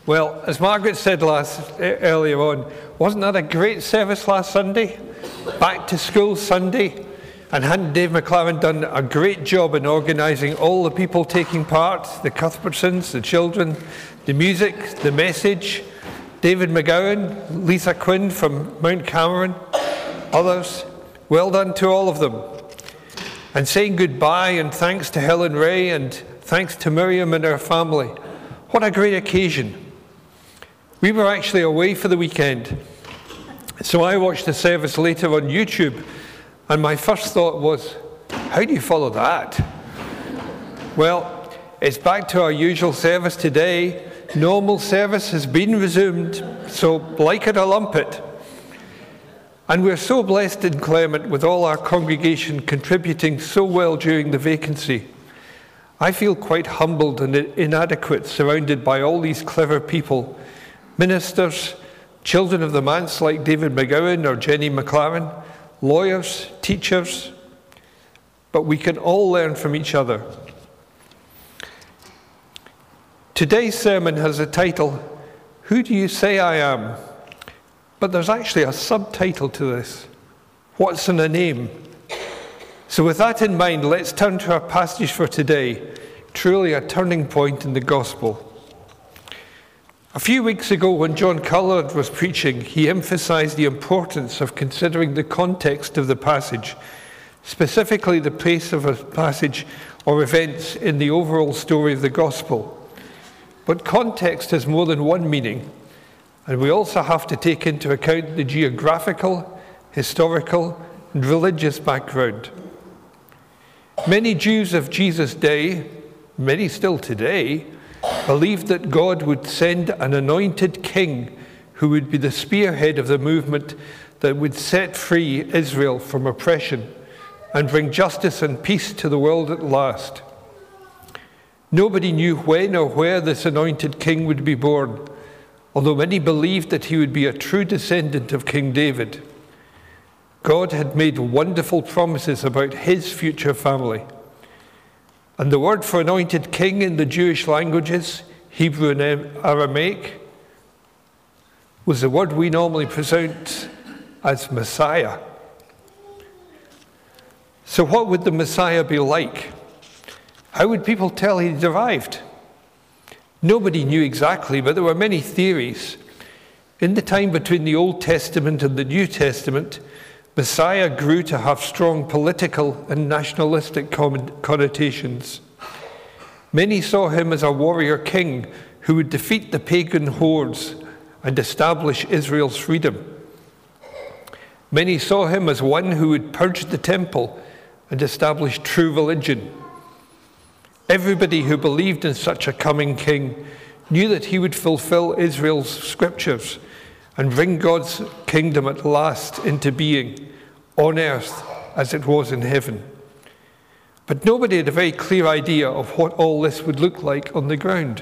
Well, as Margaret said earlier on, wasn't that a great service last Sunday? Back to school Sunday. And hadn't Dave McLaren done a great job in organising all the people taking part, the Cuthbertsons, the children, the music, the message, David McGowan, Lisa Quinn from Mount Cameron, others. Well done to all of them. And saying goodbye and thanks to Helen Ray and thanks to Miriam and her family. What a great occasion. We were actually away for the weekend, so I watched the service later on YouTube, and my first thought was, how do you follow that? Well, it's back to our usual service today. Normal service has been resumed, so like it or lump it. And we're so blessed in Clement with all our congregation contributing so well during the vacancy. I feel quite humbled and inadequate surrounded by all these clever people, ministers, children of the manse like David McGowan or Jenny McLaren, lawyers, teachers, but we can all learn from each other. Today's sermon has a title, Who Do You Say I Am? But there's actually a subtitle to this, What's in a Name? So with that in mind, let's turn to our passage for today, truly a turning point in the gospel. A few weeks ago, when John Cullard was preaching, he emphasized the importance of considering the context of the passage, specifically the place of a passage or events in the overall story of the gospel. But context has more than one meaning, and we also have to take into account the geographical, historical, and religious background. Many Jews of Jesus' day, many still today, believed that God would send an anointed king who would be the spearhead of the movement that would set free Israel from oppression and bring justice and peace to the world at last. Nobody knew when or where this anointed king would be born, although many believed that he would be a true descendant of King David. God had made wonderful promises about his future family. And the word for anointed king in the Jewish languages, Hebrew and Aramaic, was the word we normally pronounce as Messiah. So what would the Messiah be like? How would people tell he'd arrived? Nobody knew exactly, but there were many theories. In the time between the Old Testament and the New Testament, Messiah grew to have strong political and nationalistic connotations. Many saw him as a warrior king who would defeat the pagan hordes and establish Israel's freedom. Many saw him as one who would purge the temple and establish true religion. Everybody who believed in such a coming king knew that he would fulfill Israel's scriptures and bring God's kingdom at last into being, on earth as it was in heaven. But nobody had a very clear idea of what all this would look like on the ground.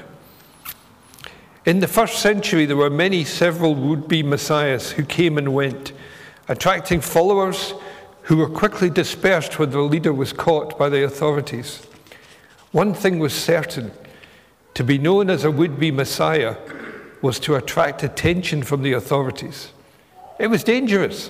In the first century, there were several would-be messiahs who came and went, attracting followers who were quickly dispersed when their leader was caught by the authorities. One thing was certain: to be known as a would-be messiah was to attract attention from the authorities. It was dangerous.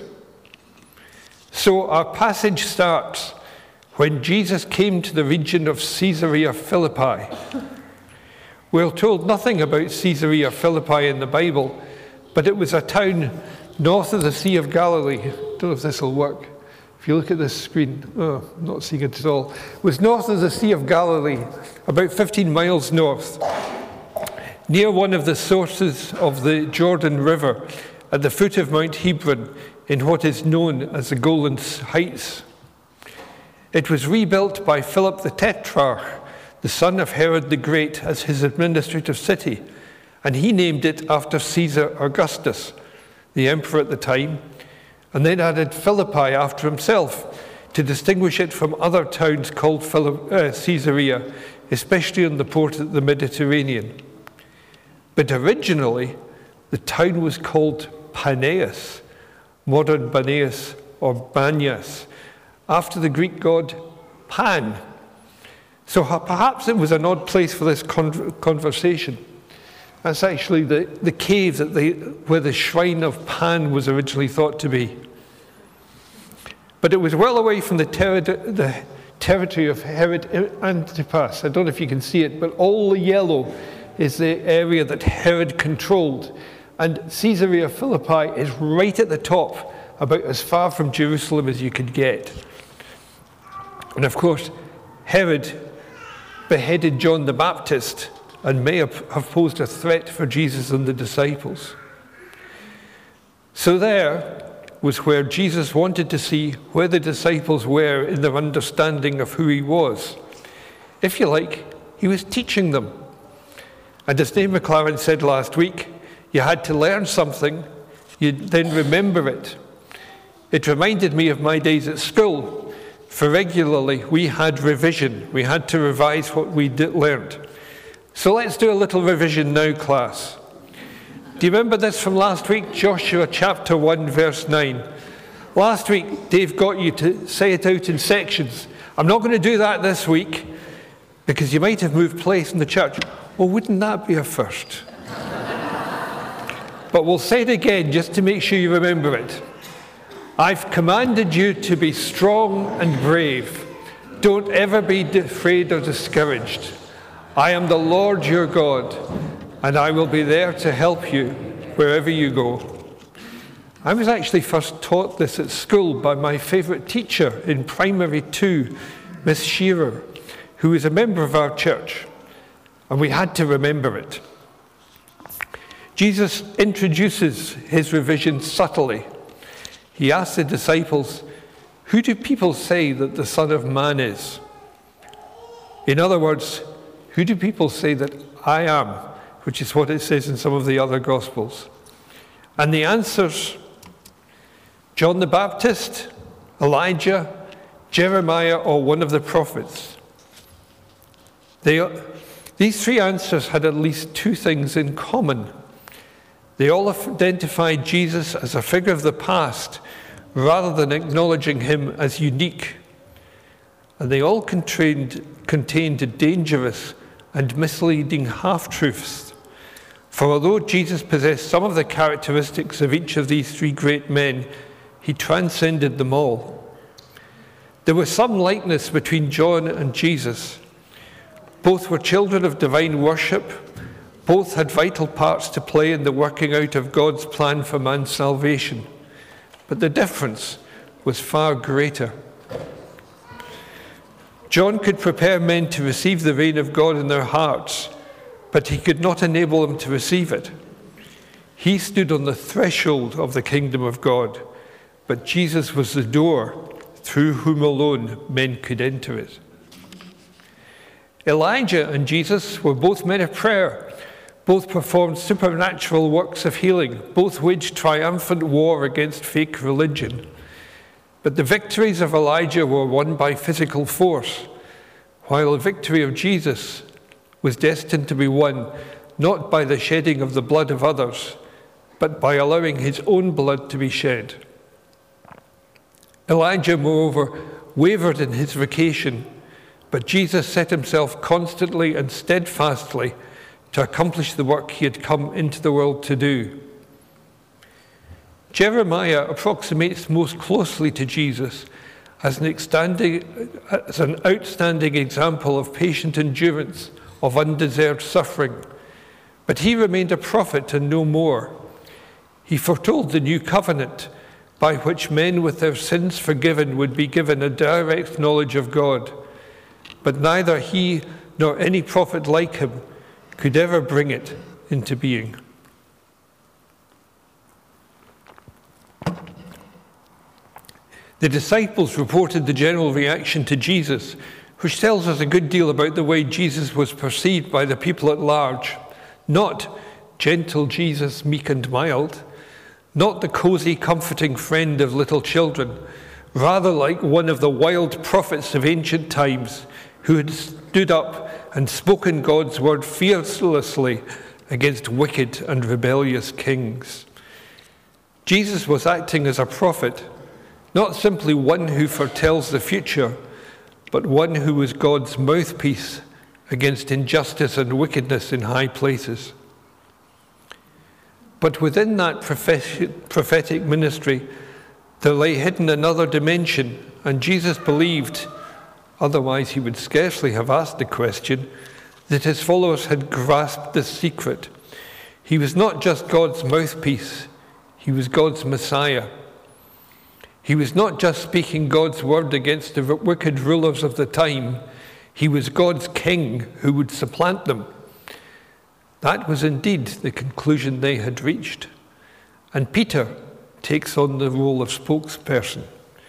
So our passage starts when Jesus came to the region of Caesarea Philippi. We're told nothing about Caesarea Philippi in the Bible, but it was a town north of the Sea of Galilee. I don't know if this will work. If you look at this screen, I'm not seeing it at all. It was north of the Sea of Galilee, about 15 miles north, near one of the sources of the Jordan River, at the foot of Mount Hebron, in what is known as the Golan Heights. It was rebuilt by Philip the Tetrarch, the son of Herod the Great, as his administrative city, and he named it after Caesar Augustus, the emperor at the time, and then added Philippi after himself to distinguish it from other towns called Caesarea, especially on the port of the Mediterranean. But originally, the town was called Paneas, modern Banias or Banias, after the Greek god Pan. So perhaps it was an odd place for this conversation. That's actually the cave where the shrine of Pan was originally thought to be. But it was well away from the territory of Herod Antipas. I don't know if you can see it, but all the yellow is the area that Herod controlled. And Caesarea Philippi is right at the top, about as far from Jerusalem as you could get. And of course, Herod beheaded John the Baptist and may have posed a threat for Jesus and the disciples. So there was where Jesus wanted to see where the disciples were in their understanding of who he was. If you like, he was teaching them. And as Dave McLaren said last week, you had to learn something, you'd then remember it. It reminded me of my days at school, for regularly we had revision. We had to revise what we learned. So let's do a little revision now, class. Do you remember this from last week? Joshua chapter 1, verse 9. Last week, Dave got you to say it out in sections. I'm not going to do that this week, because you might have moved place in the church. Well, wouldn't that be a first? But we'll say it again, just to make sure you remember it. I've commanded you to be strong and brave. Don't ever be afraid or discouraged. I am the Lord your God, and I will be there to help you wherever you go. I was actually first taught this at school by my favourite teacher in primary 2, Miss Shearer, who is a member of our church, and we had to remember it. Jesus introduces his revision subtly. He asks the disciples, "Who do people say that the Son of Man is?" In other words, who do people say that I am? Which is what it says in some of the other Gospels. And the answers, John the Baptist, Elijah, Jeremiah, or one of the prophets. These three answers had at least two things in common. They all identified Jesus as a figure of the past rather than acknowledging him as unique. And they all contained dangerous and misleading half-truths. For although Jesus possessed some of the characteristics of each of these three great men, he transcended them all. There was some likeness between John and Jesus. Both were children of divine worship. Both had vital parts to play in the working out of God's plan for man's salvation. But the difference was far greater. John could prepare men to receive the reign of God in their hearts, but he could not enable them to receive it. He stood on the threshold of the kingdom of God, but Jesus was the door through whom alone men could enter it. Elijah and Jesus were both men of prayer. Both performed supernatural works of healing. Both waged triumphant war against fake religion. But the victories of Elijah were won by physical force, while the victory of Jesus was destined to be won not by the shedding of the blood of others, but by allowing his own blood to be shed. Elijah, moreover, wavered in his vocation, but Jesus set himself constantly and steadfastly to accomplish the work he had come into the world to do. Jeremiah approximates most closely to Jesus as an outstanding example of patient endurance of undeserved suffering. But he remained a prophet and no more. He foretold the new covenant by which men with their sins forgiven would be given a direct knowledge of God. But neither he nor any prophet like him could ever bring it into being. The disciples reported the general reaction to Jesus, which tells us a good deal about the way Jesus was perceived by the people at large. Not gentle Jesus, meek and mild, not the cozy, comforting friend of little children, rather like one of the wild prophets of ancient times who had stood up and spoken God's word fearlessly against wicked and rebellious kings. Jesus was acting as a prophet, not simply one who foretells the future, but one who was God's mouthpiece against injustice and wickedness in high places. But within that prophetic ministry, there lay hidden another dimension, and Jesus believed, otherwise he would scarcely have asked the question, that his followers had grasped this secret. He was not just God's mouthpiece, he was God's Messiah. He was not just speaking God's word against the wicked rulers of the time, he was God's king who would supplant them. That was indeed the conclusion they had reached. And Peter takes on the role of spokesperson.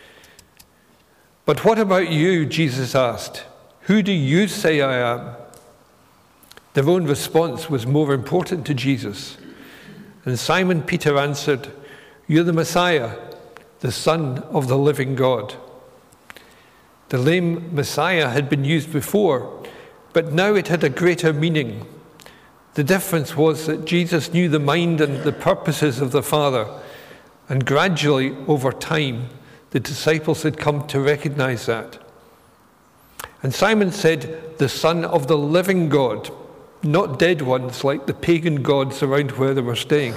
But what about you, Jesus asked. Who do you say I am? Their own response was more important to Jesus. And Simon Peter answered, "You're the Messiah, the Son of the living God." The name Messiah had been used before, but now it had a greater meaning. The difference was that Jesus knew the mind and the purposes of the Father, and gradually, over time, the disciples had come to recognize that. And Simon said, "The Son of the living God," not dead ones like the pagan gods around where they were staying.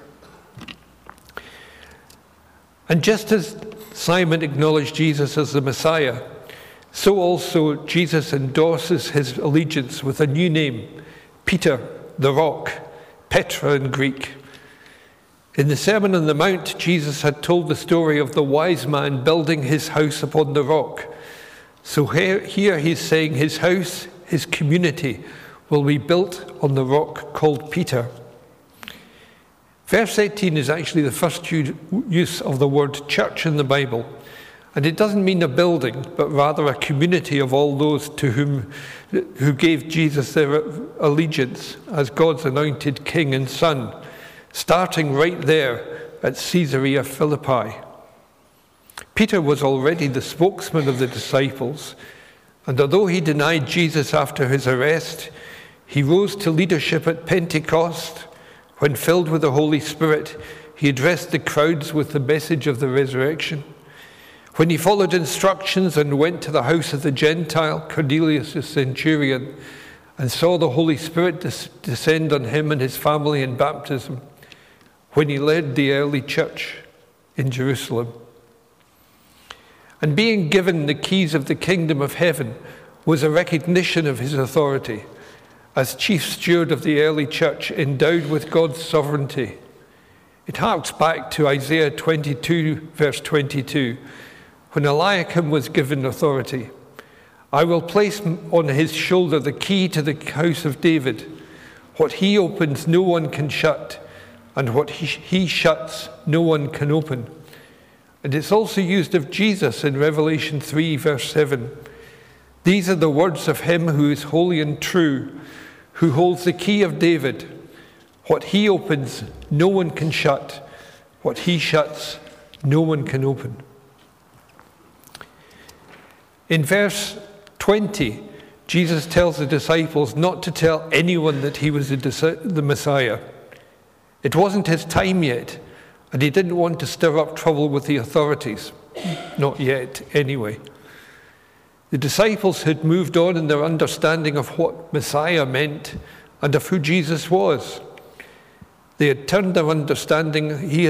And just as Simon acknowledged Jesus as the Messiah, so also Jesus endorses his allegiance with a new name, Peter, the Rock, Petra in Greek. In the Sermon on the Mount, Jesus had told the story of the wise man building his house upon the rock. So here he's saying his house, his community, will be built on the rock called Peter. Verse 18 is actually the first use of the word church in the Bible. And it doesn't mean a building, but rather a community of all those who gave Jesus their allegiance as God's anointed king and son, starting right there at Caesarea Philippi. Peter was already the spokesman of the disciples, and although he denied Jesus after his arrest, he rose to leadership at Pentecost. When filled with the Holy Spirit, he addressed the crowds with the message of the resurrection. When he followed instructions and went to the house of the Gentile, Cornelius the centurion, and saw the Holy Spirit descend on him and his family in baptism, when he led the early church in Jerusalem. And being given the keys of the kingdom of heaven was a recognition of his authority as chief steward of the early church endowed with God's sovereignty. It harks back to Isaiah 22, verse 22, when Eliakim was given authority. "I will place on his shoulder the key to the house of David. What he opens, no one can shut, and what he shuts, no one can open." And it's also used of Jesus in Revelation 3, verse 7. "These are the words of him who is holy and true, who holds the key of David. What he opens, no one can shut. What he shuts, no one can open." In verse 20, Jesus tells the disciples not to tell anyone that he was the Messiah. It wasn't his time yet, and he didn't want to stir up trouble with the authorities. Not yet, anyway. The disciples had moved on in their understanding of what Messiah meant and of who Jesus was. He had turned their understanding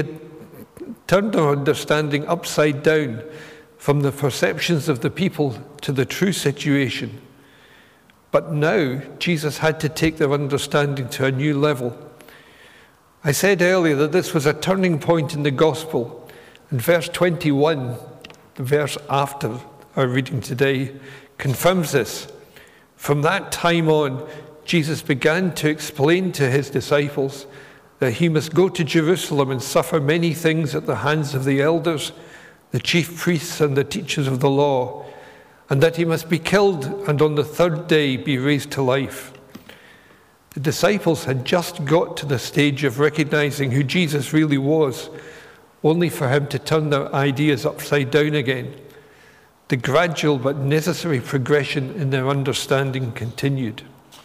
upside down from the perceptions of the people to the true situation. But now, Jesus had to take their understanding to a new level. I said earlier that this was a turning point in the gospel. And verse 21, the verse after our reading today, confirms this. From that time on, Jesus began to explain to his disciples that he must go to Jerusalem and suffer many things at the hands of the elders, the chief priests and the teachers of the law, and that he must be killed and on the third day be raised to life. The disciples had just got to the stage of recognizing who Jesus really was, only for him to turn their ideas upside down again. The gradual but necessary progression in their understanding continued.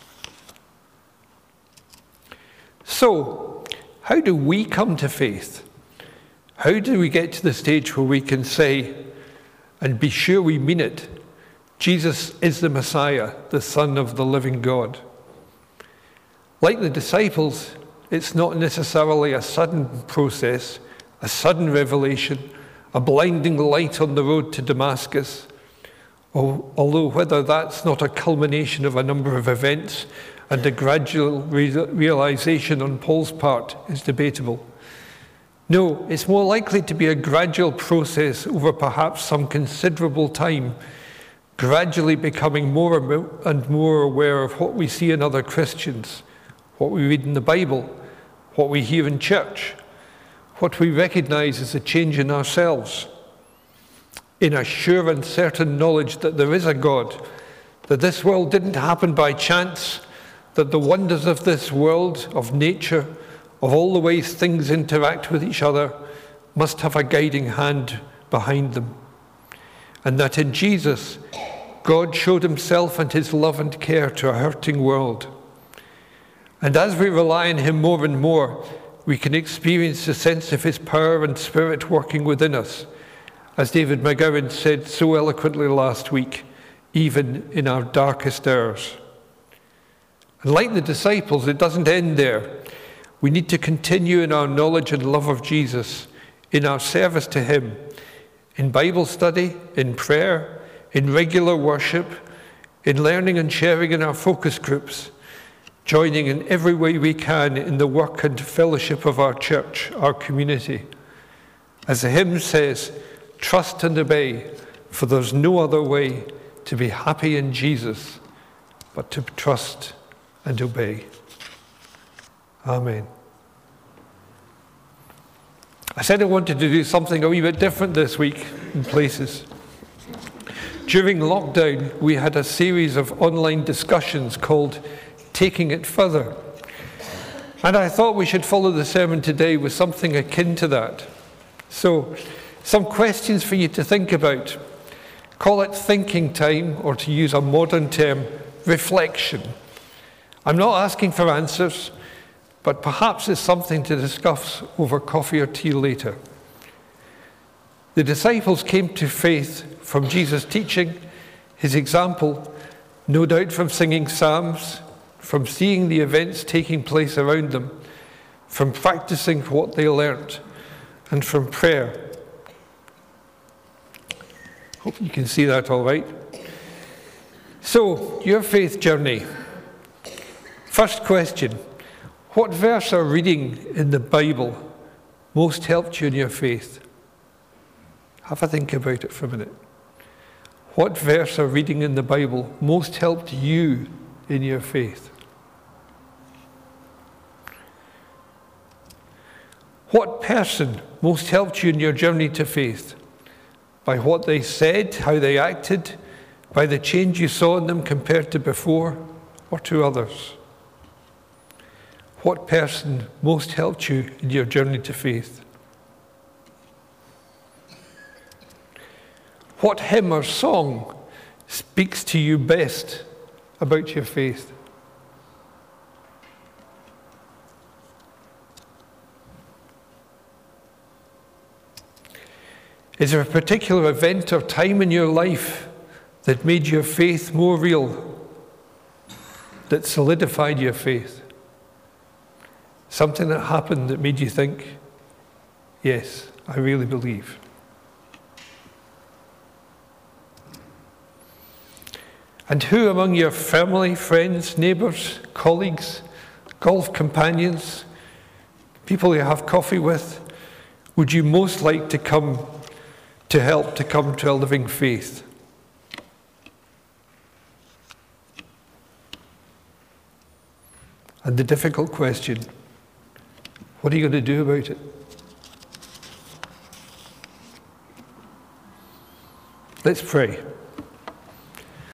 So, how do we come to faith? How do we get to the stage where we can say, and be sure we mean it, Jesus is the Messiah, the Son of the living God? Like the disciples, It's not necessarily a sudden process, a sudden revelation, a blinding light on the road to Damascus. Although whether that's not a culmination of a number of events and a gradual realization on Paul's part is debatable. No, it's more likely to be a gradual process over perhaps some considerable time, gradually becoming more and more aware of what we see in other Christians, what we read in the Bible, what we hear in church, what we recognize as a change in ourselves, in a sure and certain knowledge that there is a God, that this world didn't happen by chance, that the wonders of this world, of nature, of all the ways things interact with each other, must have a guiding hand behind them. And that in Jesus, God showed himself and his love and care to a hurting world. And as we rely on him more and more, we can experience the sense of his power and spirit working within us, as David McGowan said so eloquently last week, even in our darkest hours. And like the disciples, it doesn't end there. We need to continue in our knowledge and love of Jesus, in our service to him, in Bible study, in prayer, in regular worship, in learning and sharing in our focus groups, joining in every way we can in the work and fellowship of our church, our community. As the hymn says, trust and obey, for there's no other way to be happy in Jesus but to trust and obey. Amen. I said I wanted to do something a wee bit different this week in places. During lockdown, we had a series of online discussions called Taking It Further. And I thought we should follow the sermon today with something akin to that. So, some questions for you to think about. Call it thinking time, or to use a modern term, reflection. I'm not asking for answers, but perhaps it's something to discuss over coffee or tea later. The disciples came to faith from Jesus' teaching, his example, no doubt from singing psalms, from seeing the events taking place around them, from practicing what they learnt, and from prayer. Hope you can see that all right. So, your faith journey. First question, what verse or reading in the Bible most helped you in your faith? Have a think about it for a minute. What verse or reading in the Bible most helped you in your faith? What person most helped you in your journey to faith? By what they said, how they acted, by the change you saw in them compared to before, or to others? What person most helped you in your journey to faith? What hymn or song speaks to you best about your faith? Is there a particular event or time in your life that made your faith more real, that solidified your faith? Something that happened that made you think, yes, I really believe. And who among your family, friends, neighbours, colleagues, golf companions, people you have coffee with, would you most like to come to help to come to a living faith? And the difficult question, what are you going to do about it? Let's pray.